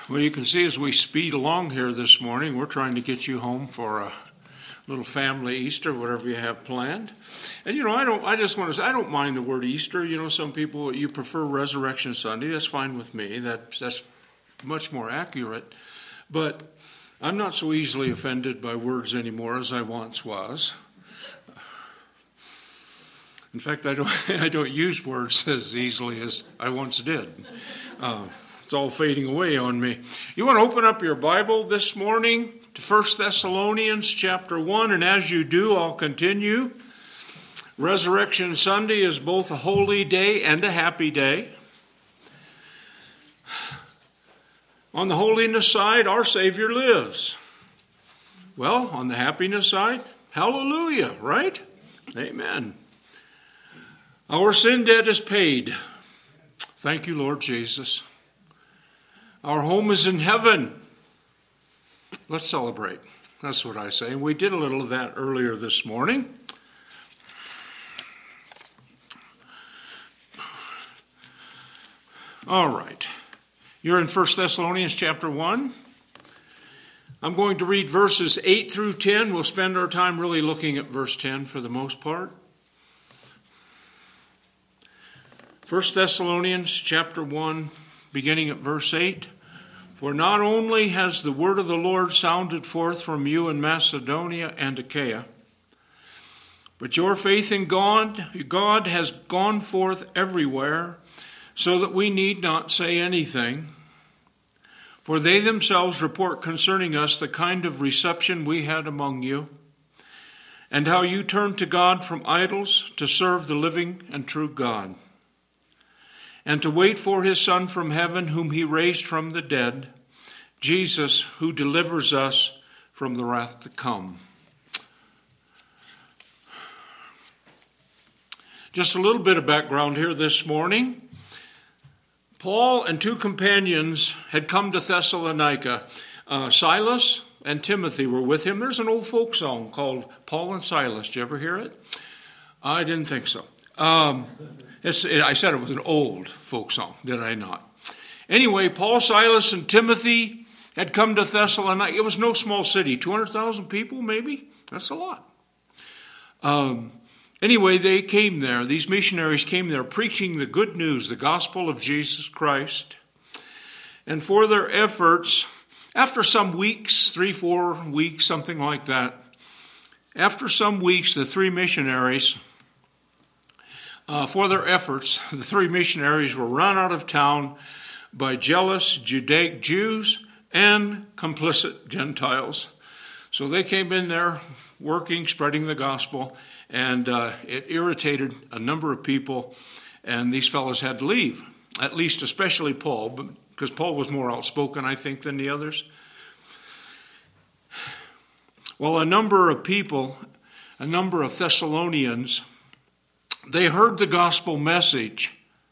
Well, you can see as we speed along here this morning, we're trying to get you home for a little family Easter, whatever you have planned. And I don't mind the word Easter. Some people, you prefer Resurrection Sunday. That's fine with me. That's much more accurate. But I'm not so easily offended by words anymore as I once was. In fact, I don't use words as easily as I once did. It's all fading away on me. You want to open up your Bible this morning to 1 Thessalonians chapter 1, and as you do, I'll continue. Resurrection Sunday is both a holy day and a happy day. On the holiness side, our Savior lives. Well, on the happiness side, hallelujah, right? Amen. Our sin debt is paid. Thank you, Lord Jesus. Our home is in heaven. Let's celebrate. That's what I say. We did a little of that earlier this morning. All right. You're in 1 Thessalonians chapter 1. I'm going to read verses 8 through 10. We'll spend our time really looking at verse 10 for the most part. 1 Thessalonians chapter 1, beginning at verse 8. For not only has the word of the Lord sounded forth from you in Macedonia and Achaia, but your faith in God has gone forth everywhere, so that we need not say anything. For they themselves report concerning us the kind of reception we had among you, and how you turned to God from idols to serve the living and true God, and to wait for his Son from heaven, whom he raised from the dead, Jesus, who delivers us from the wrath to come. Just a little bit of background here this morning. Paul and two companions had come to Thessalonica. Silas and Timothy were with him. There's an old folk song called Paul and Silas. Did you ever hear it? I didn't think so. I said it was an old folk song, did I not? Anyway, Paul, Silas, and Timothy had come to Thessalonica. It was no small city, 200,000 people maybe? That's a lot. Anyway, they came there. These missionaries came there preaching the good news, the gospel of Jesus Christ. And for their efforts, after some weeks, 3-4 weeks, something like that, after some weeks, the three missionaries were run out of town by jealous Judaic Jews and complicit Gentiles. So they came in there working, spreading the gospel, and it irritated a number of people, and these fellows had to leave, at least especially Paul, because Paul was more outspoken, I think, than the others. Well, a number of Thessalonians, they heard the gospel message.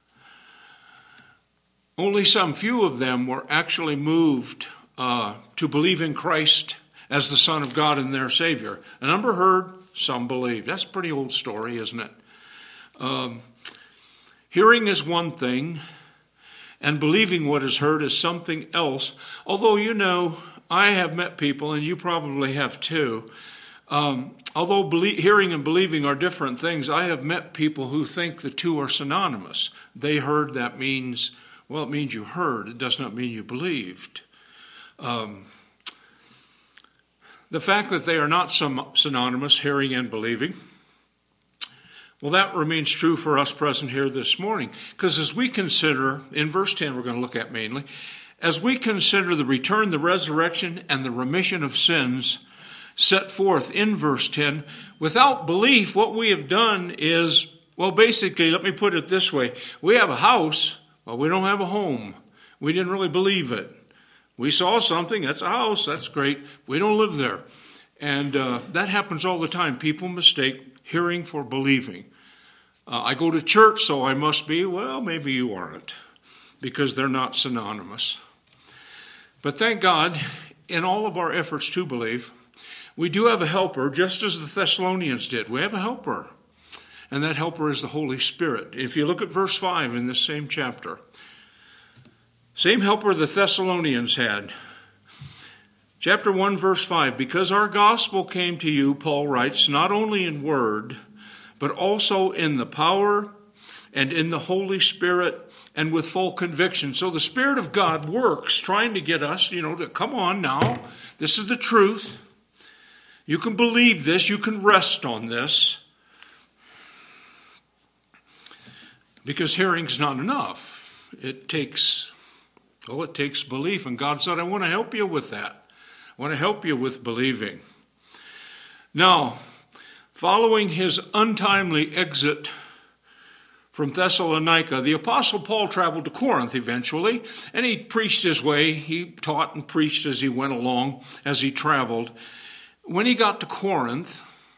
Only some few of them were actually moved to believe in Christ as the Son of God and their Savior. A number heard, some believed. That's a pretty old story, isn't it? Hearing is one thing, and believing what is heard is something else. Although, I have met people, and you probably have too, although hearing and believing are different things, I have met people who think the two are synonymous. They heard, that means, it means you heard. It does not mean you believed. The fact that they are not synonymous, hearing and believing, well, that remains true for us present here this morning. Because as we consider, in verse 10 we're going to look at mainly, as we consider the return, the resurrection, and the remission of sins set forth in verse 10, without belief, what we have done is, basically, let me put it this way. We have a house, but we don't have a home. We didn't really believe it. We saw something, that's a house, that's great. We don't live there. And that happens all the time. People mistake hearing for believing. I go to church, so I must be. Well, maybe you aren't, because they're not synonymous. But thank God, in all of our efforts to believe, we do have a helper, just as the Thessalonians did. We have a helper, and that helper is the Holy Spirit. If you look at verse 5 in this same chapter, 2 Same helper the Thessalonians had. Chapter 1, verse 5, because our gospel came to you, Paul writes, not only in word, but also in the power and in the Holy Spirit and with full conviction. So the Spirit of God works trying to get us, to come on now. This is the truth. You can believe this. You can rest on this. Because hearing's not enough. It takes belief. And God said, I want to help you with that. I want to help you with believing. Now, following his untimely exit from Thessalonica, the Apostle Paul traveled to Corinth eventually, and he preached his way. He taught and preached as he went along, as he traveled. When he got to Corinth,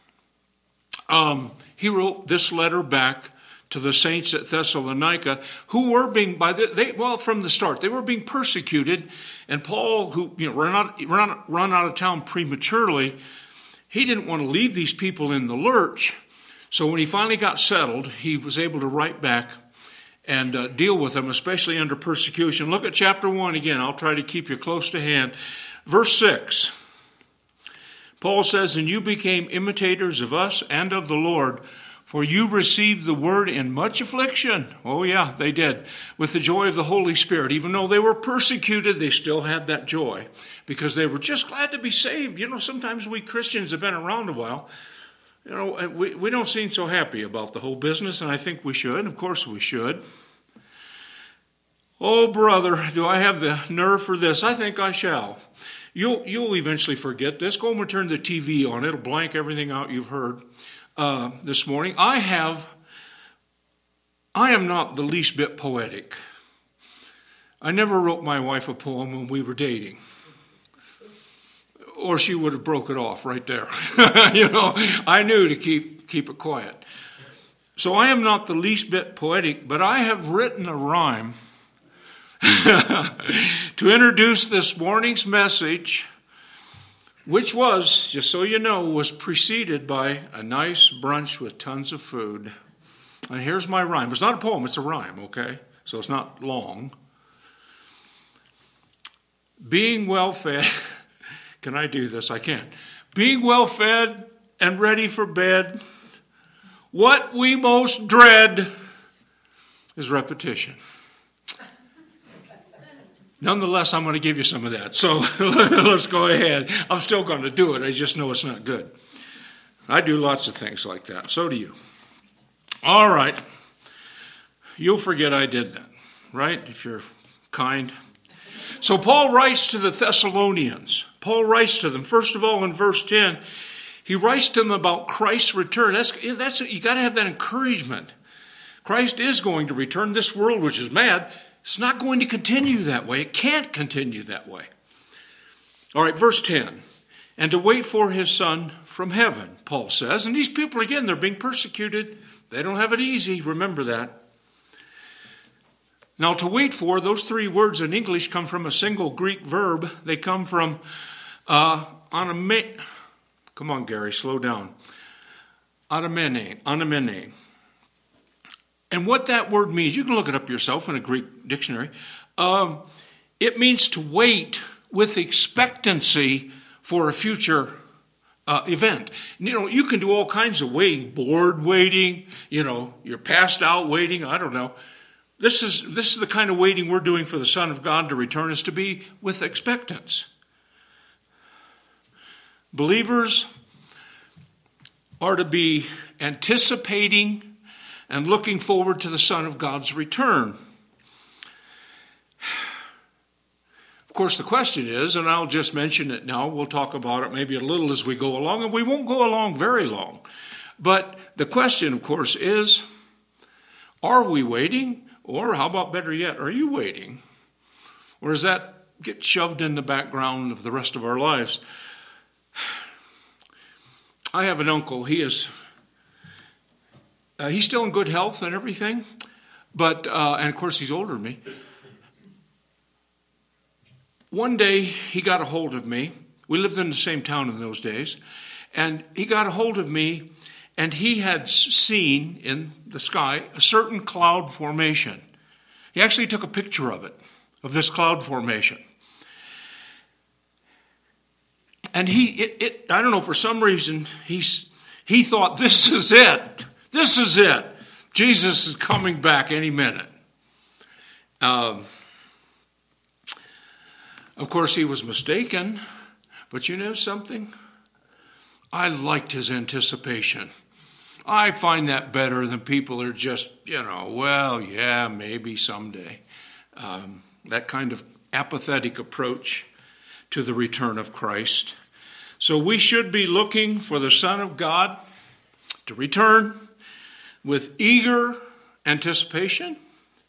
he wrote this letter back to the saints at Thessalonica, who were being, from the start, they were being persecuted. And Paul, who run out of town prematurely, he didn't want to leave these people in the lurch. So when he finally got settled, he was able to write back and deal with them, especially under persecution. Look at chapter 1 again. I'll try to keep you close to hand. Verse 6. Paul says, and you became imitators of us and of the Lord, for you received the word in much affliction. Oh yeah, they did. With the joy of the Holy Spirit. Even though they were persecuted, they still had that joy. Because they were just glad to be saved. Sometimes we Christians have been around a while. We don't seem so happy about the whole business, and I think we should. Of course we should. Oh, brother, do I have the nerve for this? I think I shall. You'll eventually forget this. Go home and turn the TV on. It'll blank everything out you've heard this morning. I am not the least bit poetic. I never wrote my wife a poem when we were dating. Or she would have broke it off right there. I knew to keep it quiet. So I am not the least bit poetic, but I have written a rhyme to introduce this morning's message, which was, just so you know, was preceded by a nice brunch with tons of food. And here's my rhyme. It's not a poem, it's a rhyme, okay? So it's not long. Being well fed... Can I do this? I can't. Being well fed and ready for bed, what we most dread is repetition. Nonetheless, I'm going to give you some of that. So let's go ahead. I'm still going to do it. I just know it's not good. I do lots of things like that. So do you. All right. You'll forget I did that, right? If you're kind. So Paul writes to the Thessalonians. Paul writes to them. First of all, in verse 10, he writes to them about Christ's return. That's you got to have that encouragement. Christ is going to return. This world, which is mad, it's not going to continue that way. It can't continue that way. All right, verse 10. And to wait for his Son from heaven, Paul says. And these people, again, they're being persecuted. They don't have it easy. Remember that. Now, to wait for, those three words in English come from a single Greek verb. They come from anamene. Come on, Gary, slow down. Anamene. And what that word means, you can look it up yourself in a Greek dictionary. It means to wait with expectancy for a future event. You can do all kinds of waiting, bored waiting, you're passed out waiting, I don't know. This is the kind of waiting we're doing for the Son of God to return, is to be with expectance. Believers are to be anticipating and looking forward to the Son of God's return. Of course, the question is, and I'll just mention it now, we'll talk about it maybe a little as we go along, and we won't go along very long. But the question, of course, is, are we waiting? Or how about better yet, are you waiting? Or does that get shoved in the background of the rest of our lives? I have an uncle. He's still in good health and everything, but and of course he's older than me. One day he got a hold of me. We lived in the same town in those days, and he got a hold of me. And he had seen in the sky a certain cloud formation. He actually took a picture of it, of this cloud formation. And I don't know, for some reason, he thought, this is it. This is it. Jesus is coming back any minute. Of course, he was mistaken. But you know something? I liked his anticipation. I find that better than people who are just, well, yeah, maybe someday. That kind of apathetic approach to the return of Christ. So we should be looking for the Son of God to return with eager anticipation.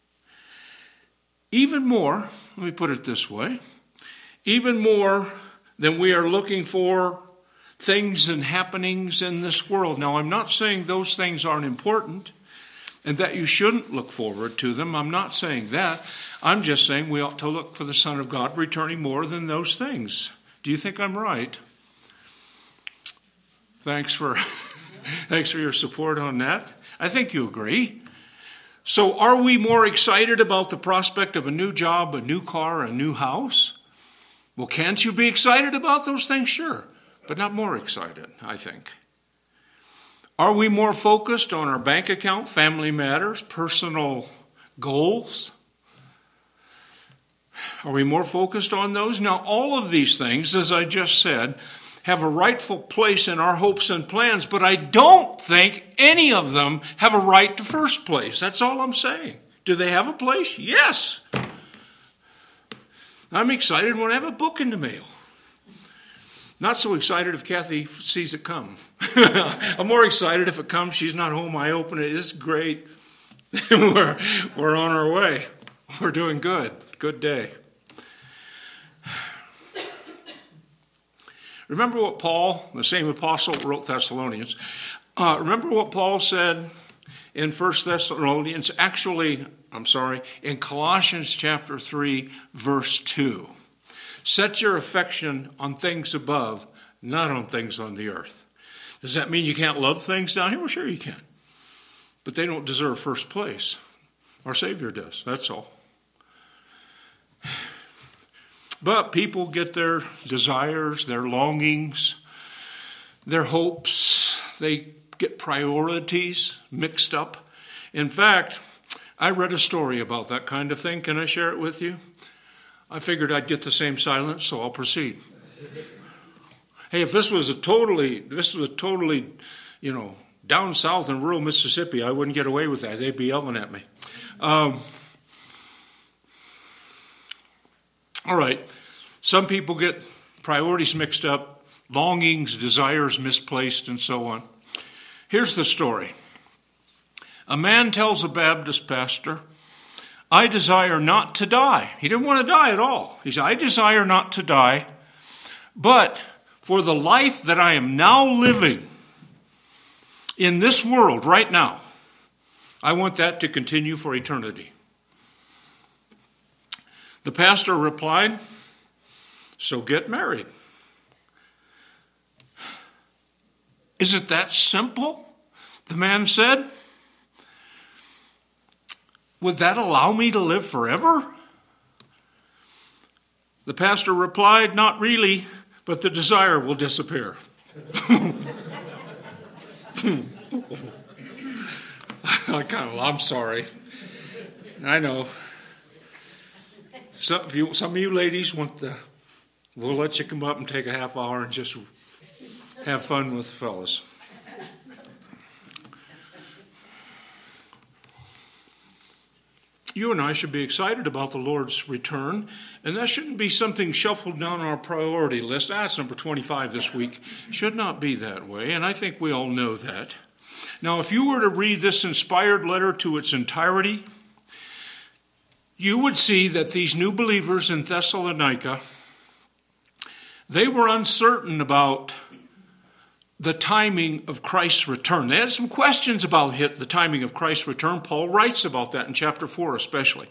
Even more, let me put it this way, even more than we are looking for things and happenings in this world. Now, I'm not saying those things aren't important and that you shouldn't look forward to them. I'm not saying that. I'm just saying we ought to look for the Son of God returning more than those things. Do you think I'm right? Thanks for your support on that. I think you agree. So are we more excited about the prospect of a new job, a new car, a new house? Well, can't you be excited about those things? Sure, but not more excited, I think. Are we more focused on our bank account, family matters, personal goals? Are we more focused on those? Now, all of these things, as I just said, have a rightful place in our hopes and plans, but I don't think any of them have a right to first place. That's all I'm saying. Do they have a place? Yes. I'm excited when I have a book in the mail. Not so excited if Kathy sees it come. I'm more excited if it comes, she's not home, I open it, it's great. We're on our way. We're doing good. Good day. Remember what Paul, the same apostle, wrote Thessalonians. Remember what Paul said in 1 Thessalonians, in Colossians chapter 3, verse 2. Set your affection on things above, not on things on the earth. Does that mean you can't love things down here? Well, sure you can. But they don't deserve first place. Our Savior does, that's all. But people get their desires, their longings, their hopes, they get priorities mixed up. In fact, I read a story about that kind of thing. Can I share it with you? I figured I'd get the same silence, so I'll proceed. Hey, if this was a totally, down south in rural Mississippi, I wouldn't get away with that. They'd be yelling at me. All right, some people get priorities mixed up, longings, desires misplaced, and so on. Here's the story. A man tells a Baptist pastor, I desire not to die. He didn't want to die at all. He said, I desire not to die, but for the life that I am now living in this world right now, I want that to continue for eternity. The pastor replied, so get married. Is it that simple? The man said. Would that allow me to live forever? The pastor replied, not really, but the desire will disappear. I'm sorry. I know. Some of you ladies we'll let you come up and take a half hour and just have fun with the fellas. You and I should be excited about the Lord's return, and that shouldn't be something shuffled down our priority list. That's number 25 this week. Should not be that way, and I think we all know that. Now, if you were to read this inspired letter to its entirety, you would see that these new believers in Thessalonica, they were uncertain about the timing of Christ's return. They had some questions about the timing of Christ's return. Paul writes about that in chapter 4 especially.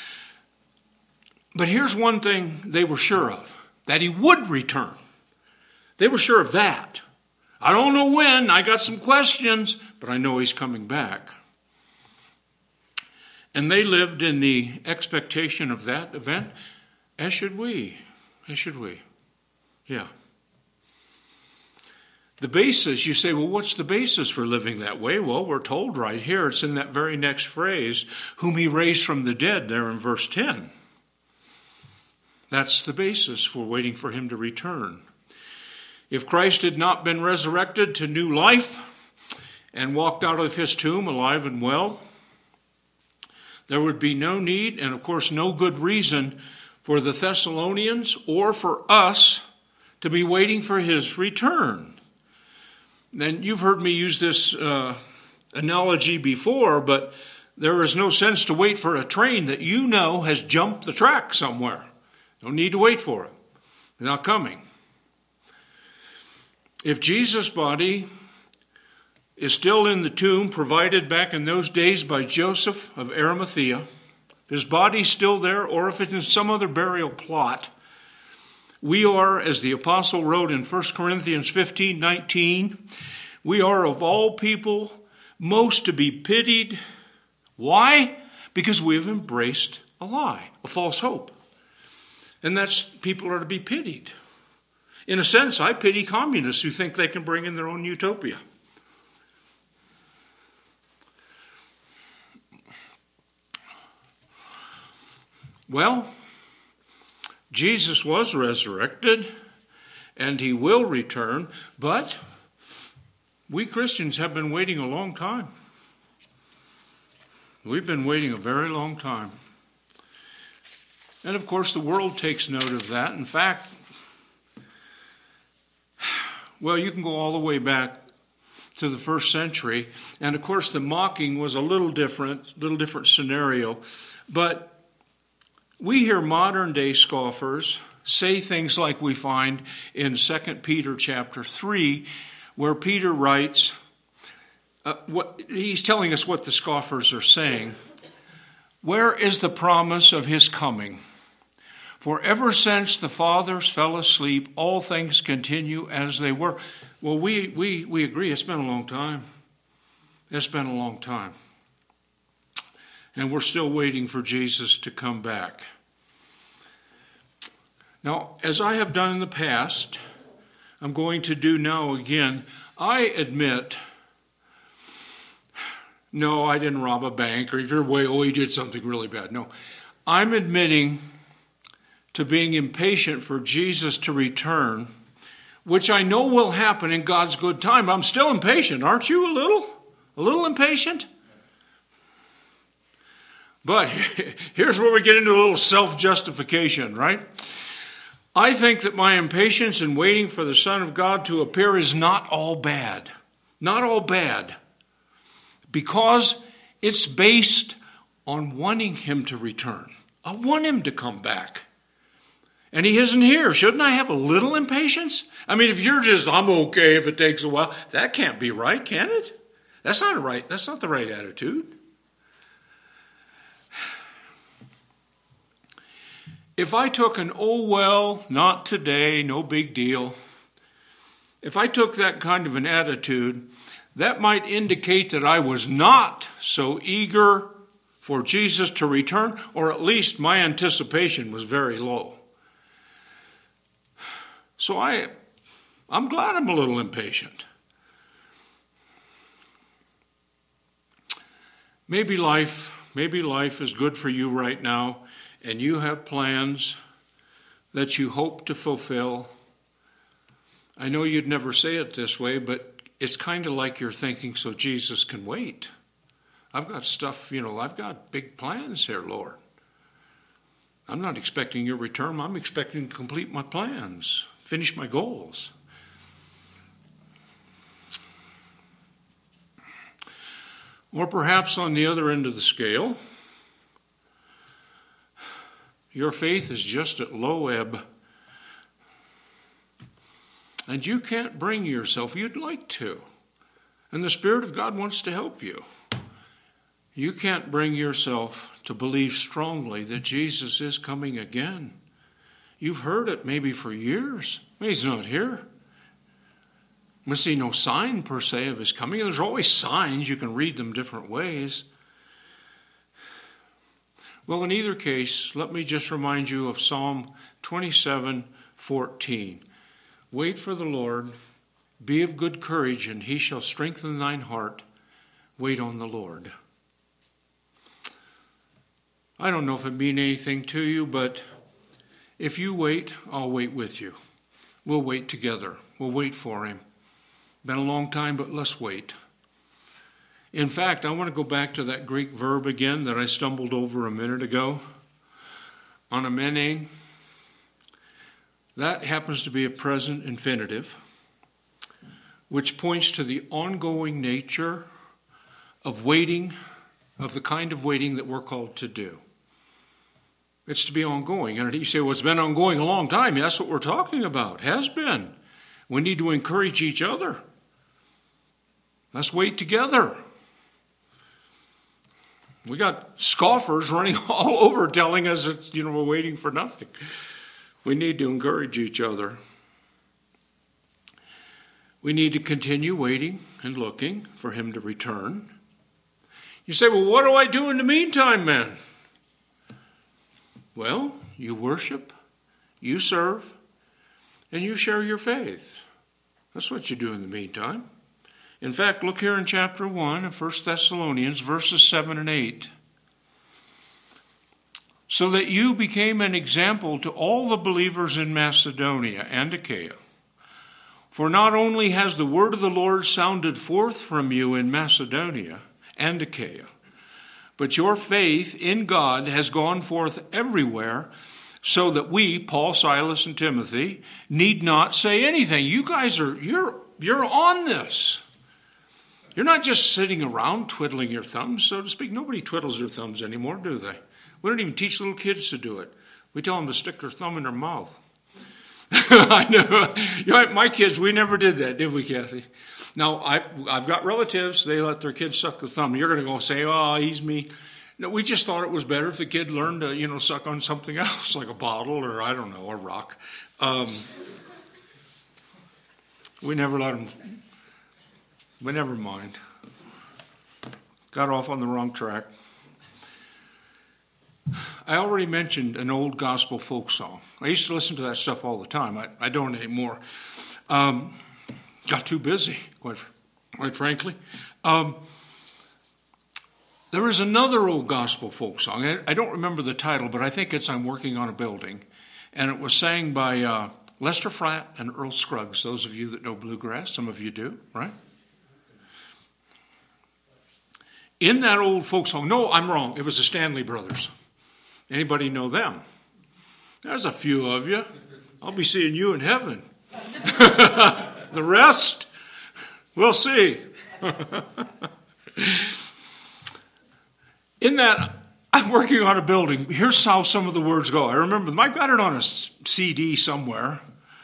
But here's one thing they were sure of, that he would return. They were sure of that. I don't know when, I got some questions, but I know he's coming back. And they lived in the expectation of that event, as should we. As should we. Yeah. The basis, you say, well, what's the basis for living that way? Well, we're told right here, it's in that very next phrase, whom he raised from the dead, there in verse 10. That's the basis for waiting for him to return. If Christ had not been resurrected to new life and walked out of his tomb alive and well, there would be no need and, of course, no good reason for the Thessalonians or for us to be waiting for his return. And you've heard me use this analogy before, but there is no sense to wait for a train that you know has jumped the track somewhere. No need to wait for it. It's not coming. If Jesus' body is still in the tomb provided back in those days by Joseph of Arimathea, if his body's still there, or if it's in some other burial plot, we are, as the apostle wrote in 1 Corinthians 15:19, we are of all people most to be pitied. Why? Because we have embraced a lie, a false hope. And that's, people are to be pitied. In a sense, I pity communists who think they can bring in their own utopia. Well, Jesus was resurrected, and he will return, but we Christians have been waiting a long time. We've been waiting a very long time. And of course, the world takes note of that. In fact, well, you can go all the way back to the first century, and of course, the mocking was a little different scenario, but we hear modern-day scoffers say things like we find in 2 Peter chapter 3, where Peter writes, he's telling us what the scoffers are saying. Where is the promise of his coming? For ever since the fathers fell asleep, all things continue as they were. Well, we agree. It's been a long time. It's been a long time. And we're still waiting for Jesus to come back. Now, as I have done in the past, I'm going to do now again. I admit, no, I didn't rob a bank, or if you're way, he did something really bad. No, I'm admitting to being impatient for Jesus to return, which I know will happen in God's good time. I'm still impatient, aren't you? A little impatient? But here's where we get into a little self-justification, right? I think that my impatience in waiting for the Son of God to appear is not all bad. Not all bad. Because it's based on wanting him to return. I want him to come back. And he isn't here. Shouldn't I have a little impatience? I mean, if you're just, I'm okay if it takes a while, that can't be right, can it? That's not the right attitude. If I took an, oh well, not today, no big deal, if I took that kind of an attitude, that might indicate that I was not so eager for Jesus to return, or at least my anticipation was very low. So I'm glad I'm a little impatient. Maybe life is good for you right now, and you have plans that you hope to fulfill. I know you'd never say it this way, but it's kind of like you're thinking, so Jesus can wait. I've got stuff, I've got big plans here, Lord. I'm not expecting your return. I'm expecting to complete my plans, finish my goals. Or perhaps on the other end of the scale, your faith is just at low ebb. And you can't bring yourself, you'd like to. And the Spirit of God wants to help you. You can't bring yourself to believe strongly that Jesus is coming again. You've heard it maybe for years. He's not here. We see no sign per se of his coming. There's always signs. You can read them different ways. Well, in either case, let me just remind you of Psalm 27:14. Wait for the Lord, be of good courage, and he shall strengthen thine heart. Wait on the Lord. I don't know if it means anything to you, but if you wait, I'll wait with you. We'll wait together. We'll wait for him. Been a long time, but let's wait. In fact, I want to go back to that Greek verb again that I stumbled over a minute ago. Anamene. That happens to be a present infinitive, which points to the ongoing nature of waiting, of the kind of waiting that we're called to do. It's to be ongoing. And you say, well, it's been ongoing a long time. That's what we're talking about. Has been. We need to encourage each other. Let's wait together. We got scoffers running all over telling us that, we're waiting for nothing. We need to encourage each other. We need to continue waiting and looking for him to return. You say, well, what do I do in the meantime, man? Well, you worship, you serve, and you share your faith. That's what you do in the meantime. In fact, look here in chapter 1 of 1 Thessalonians, verses 7 and 8. So that you became an example to all the believers in Macedonia and Achaia. For not only has the word of the Lord sounded forth from you in Macedonia and Achaia, but your faith in God has gone forth everywhere, so that we, Paul, Silas, and Timothy, need not say anything. You guys you're on this. You're not just sitting around twiddling your thumbs, so to speak. Nobody twiddles their thumbs anymore, do they? We don't even teach little kids to do it. We tell them to stick their thumb in their mouth. I know. My kids, we never did that, did we, Kathy? Now, I've got relatives, they let their kids suck the thumb. You're going to go say, oh, he's me. No, we just thought it was better if the kid learned to, suck on something else, like a bottle or, I don't know, a rock. We never let them, we never mind. Got off on the wrong track. I already mentioned an old gospel folk song. I used to listen to that stuff all the time. I don't anymore. Got too busy, quite frankly. There was another old gospel folk song. I don't remember the title, but I think it's I'm Working on a Building. And it was sang by Lester Flatt and Earl Scruggs. Those of you that know bluegrass, some of you do, right? In that old folk song, no, I'm wrong. It was the Stanley Brothers. Anybody know them? There's a few of you. I'll be seeing you in heaven. The rest, we'll see. In that, I'm working on a building. Here's how some of the words go. I remember them. I've got it on a CD somewhere.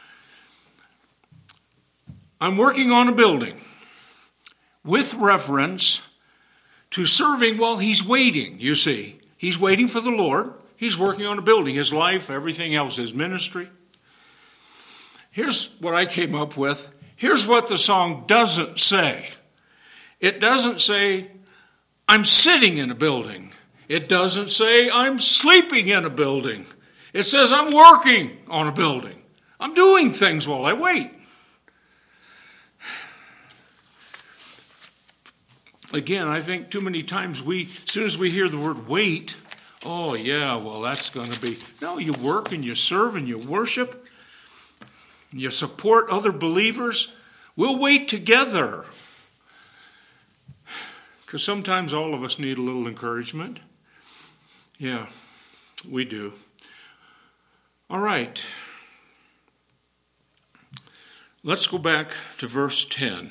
I'm working on a building with reference to serving while he's waiting, you see. He's waiting for the Lord. He's working on a building, his life, everything else, his ministry. Here's what I came up with. Here's what the song doesn't say. It doesn't say, I'm sitting in a building. It doesn't say, I'm sleeping in a building. It says, I'm working on a building. I'm doing things while I wait. Again, I think too many times as soon as we hear the word wait, oh yeah, well that's going to be, no, you work and you serve and you worship, and you support other believers. We'll wait together. Because sometimes all of us need a little encouragement. Yeah, we do. All right. Let's go back to verse 10.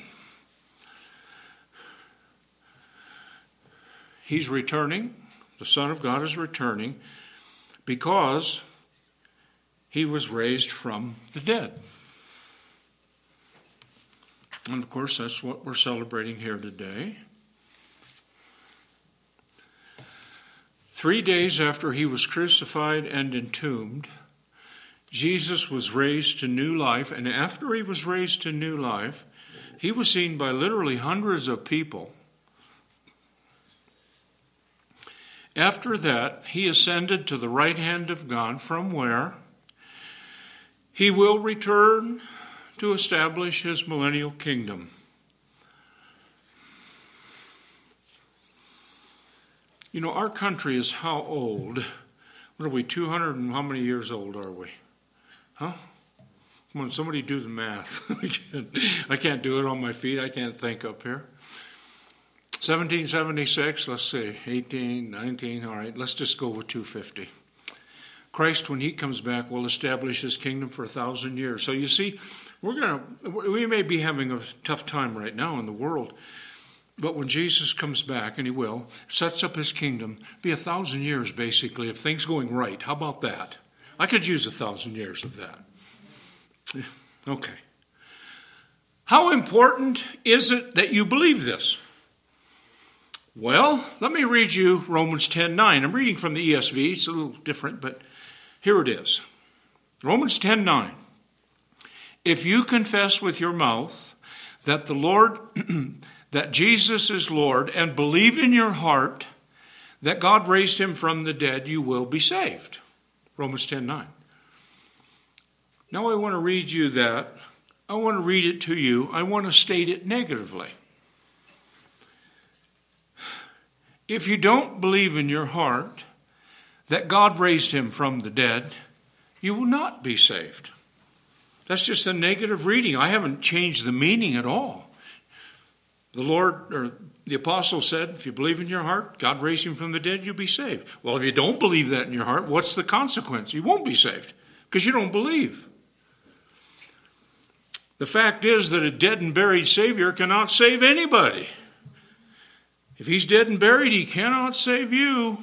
He's returning. The Son of God is returning because he was raised from the dead. And of course, that's what we're celebrating here today. 3 days after he was crucified and entombed, Jesus was raised to new life. And after he was raised to new life, he was seen by literally hundreds of people. After that, he ascended to the right hand of God, from where he will return to establish his millennial kingdom. You know, our country is how old? What are we, 200 and how many years old are we? Huh? Come on, somebody do the math. I can't do it on my feet. I can't think up here. 1776, let's see, 18, 19, all right, let's just go with 250. Christ, when he comes back, will establish his kingdom for 1,000 years. So you see, we may be having a tough time right now in the world, but when Jesus comes back, and he will, sets up his kingdom, be 1,000 years basically of things going right. How about that? I could use 1,000 years of that. Okay. How important is it that you believe this? Well, let me read you Romans 10:9. I'm reading from the ESV. It's a little different, but here it is. Romans 10:9. If you confess with your mouth that the Lord, that Jesus is Lord, and believe in your heart that God raised him from the dead, you will be saved. Romans 10:9. Now I want to read you that. I want to read it to you. I want to state it negatively. If you don't believe in your heart that God raised him from the dead, you will not be saved. That's just a negative reading. I haven't changed the meaning at all. The Lord, or the apostle said, if you believe in your heart, God raised him from the dead, you'll be saved. Well, if you don't believe that in your heart, what's the consequence? You won't be saved because you don't believe. The fact is that a dead and buried Savior cannot save anybody. If he's dead and buried, he cannot save you.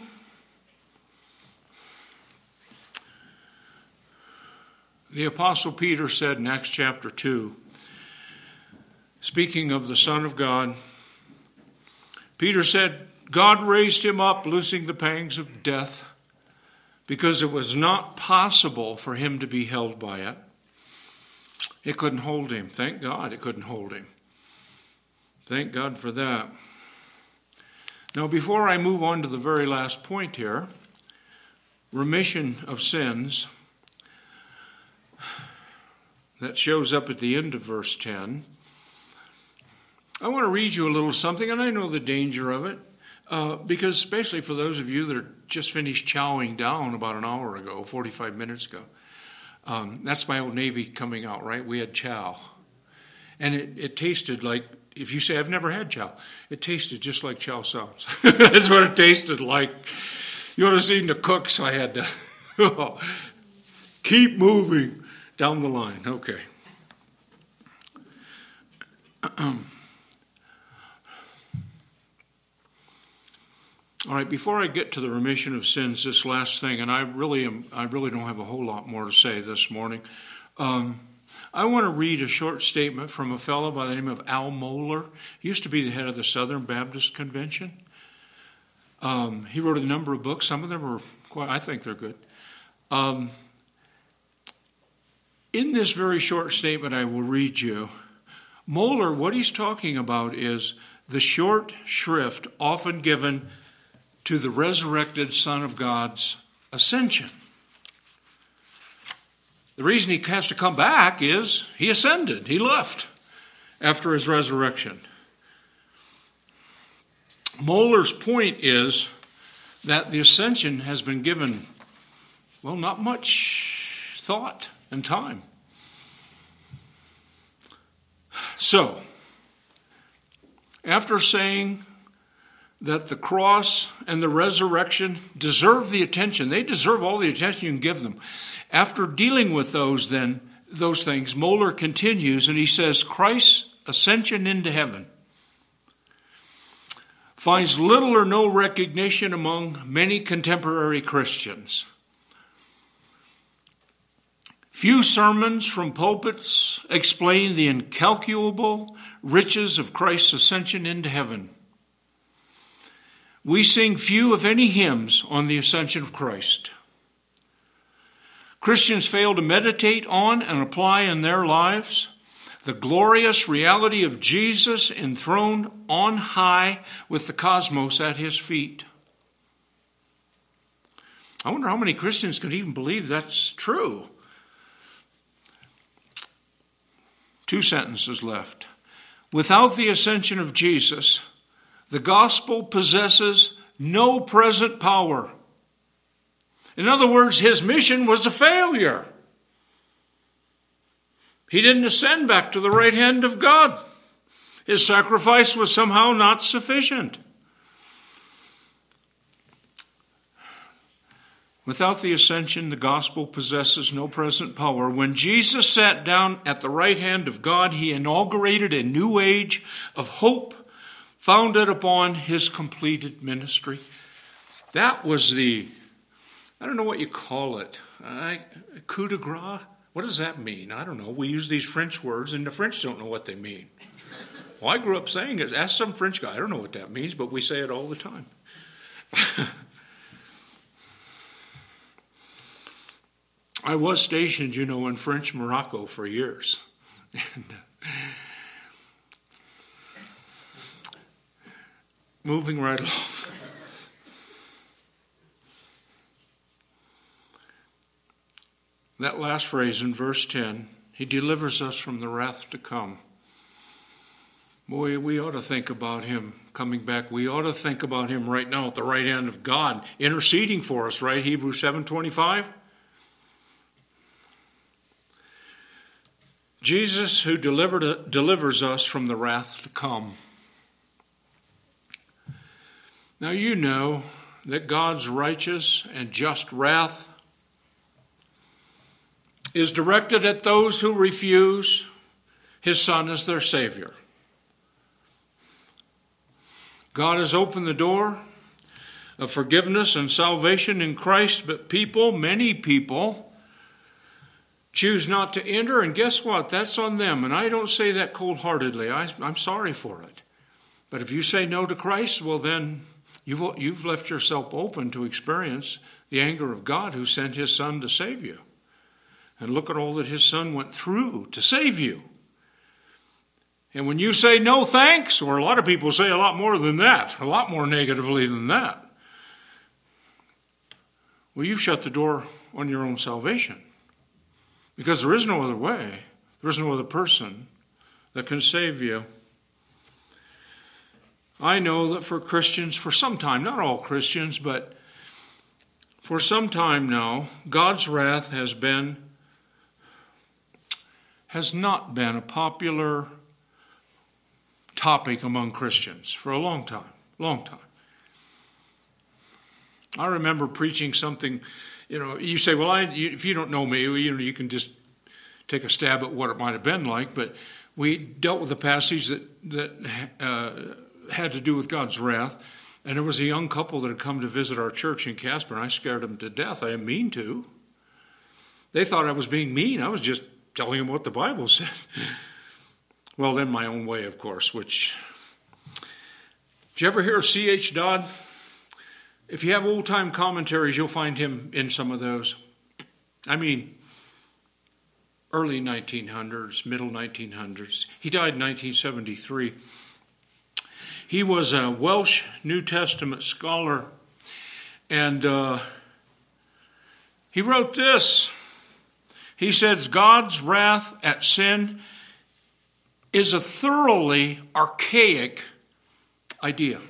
The Apostle Peter said in Acts chapter 2, speaking of the Son of God, Peter said, God raised him up, loosing the pangs of death, because it was not possible for him to be held by it. It couldn't hold him. Thank God it couldn't hold him. Thank God for that. Now, before I move on to the very last point here, remission of sins, that shows up at the end of verse 10. I want to read you a little something, and I know the danger of it, because especially for those of you that are just finished chowing down about an hour ago, 45 minutes ago. That's my old Navy coming out, right? We had chow. And it tasted like, if you say, I've never had chow, it tasted just like chow sounds. That's what it tasted like. You would have seen the cook, so I had to keep moving down the line. Okay. All right, before I get to the remission of sins, this last thing, and I really don't have a whole lot more to say this morning. I want to read a short statement from a fellow by the name of Al Mohler. He used to be the head of the Southern Baptist Convention. He wrote a number of books. Some of them are quite, I think they're good. In this very short statement I will read you, Mohler, what he's talking about is the short shrift often given to the resurrected Son of God's ascension. The reason he has to come back is he ascended. He left after his resurrection. Mohler's point is that the ascension has been given, well, not much thought and time. So, after saying that the cross and the resurrection deserve the attention, they deserve all the attention you can give them. After dealing with those things, Mohler continues and he says, Christ's ascension into heaven finds little or no recognition among many contemporary Christians. Few sermons from pulpits explain the incalculable riches of Christ's ascension into heaven. We sing few, if any, hymns on the ascension of Christ. Christians fail to meditate on and apply in their lives the glorious reality of Jesus enthroned on high with the cosmos at his feet. I wonder how many Christians could even believe that's true. 2 sentences left. Without the ascension of Jesus, the gospel possesses no present power. In other words, his mission was a failure. He didn't ascend back to the right hand of God. His sacrifice was somehow not sufficient. Without the ascension, the gospel possesses no present power. When Jesus sat down at the right hand of God, he inaugurated a new age of hope founded upon his completed ministry. That was the, I don't know what you call it, coup de grace? What does that mean? I don't know. We use these French words, and the French don't know what they mean. Well, I grew up saying it. Ask some French guy. I don't know what that means, but we say it all the time. I was stationed, in French Morocco for years. And, moving right along. That last phrase in verse 10, he delivers us from the wrath to come. Boy, we ought to think about him coming back. We ought to think about him right now at the right hand of God, interceding for us, right? Hebrews 7:25. Jesus who delivers us from the wrath to come. Now you know that God's righteous and just wrath is directed at those who refuse his Son as their Savior. God has opened the door of forgiveness and salvation in Christ, but many people, choose not to enter, and guess what? That's on them. And I don't say that cold-heartedly. I'm sorry for it. But if you say no to Christ, well then you've left yourself open to experience the anger of God who sent his Son to save you. And look at all that his Son went through to save you. And when you say no thanks, or a lot of people say a lot more than that, a lot more negatively than that, well, you've shut the door on your own salvation. Because there is no other way. There is no other person that can save you. I know that for Christians, for some time, not all Christians, but for some time now, God's wrath has not been a popular topic among Christians for a long time. I remember preaching something. You say, well, if you don't know me, you can just take a stab at what it might have been like. But we dealt with a passage that had to do with God's wrath. And there was a young couple that had come to visit our church in Casper, and I scared them to death. I didn't mean to. They thought I was being mean. I was just telling them what the Bible said. Well, in my own way, of course, which... Did you ever hear of C.H. Dodd? If you have old-time commentaries, you'll find him in some of those. I mean, early 1900s, middle 1900s. He died in 1973. He was a Welsh New Testament scholar, and he wrote this. He says, God's wrath at sin is a thoroughly archaic idea.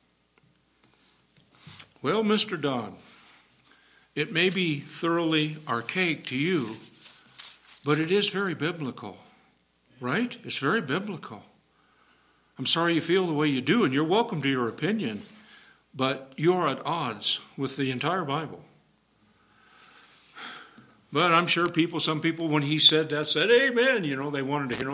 Well, Mr. Dodd, it may be thoroughly archaic to you, but it is very biblical, right? It's very biblical. I'm sorry you feel the way you do, and you're welcome to your opinion, but you're at odds with the entire Bible. But I'm sure some people, when he said that, said, amen. They wanted to,